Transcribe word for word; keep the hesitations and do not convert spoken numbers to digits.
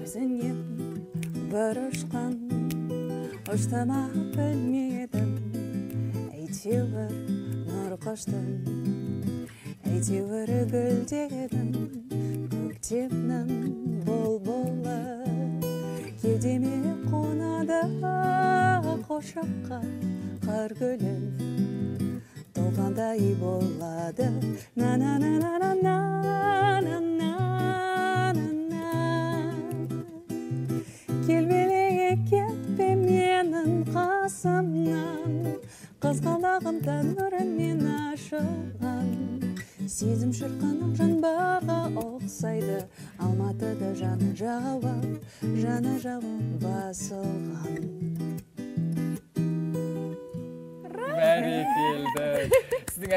өзіңнен бір ұшқан ұштама білмедім, әйтеуір нұр құштым, әйтеуір гүлдегім көктемнің бұлбұлы кеудеме қонады қошаққа қар гүлін толғандай болады на на на на на на на на на келбелеге кетпе менің қасымнан қызғалдағым тәңіріммен ашылған сезім шіркінім жанбарға ұқсайды алматыда жаны жауап жаны жауап басылған бәрекелді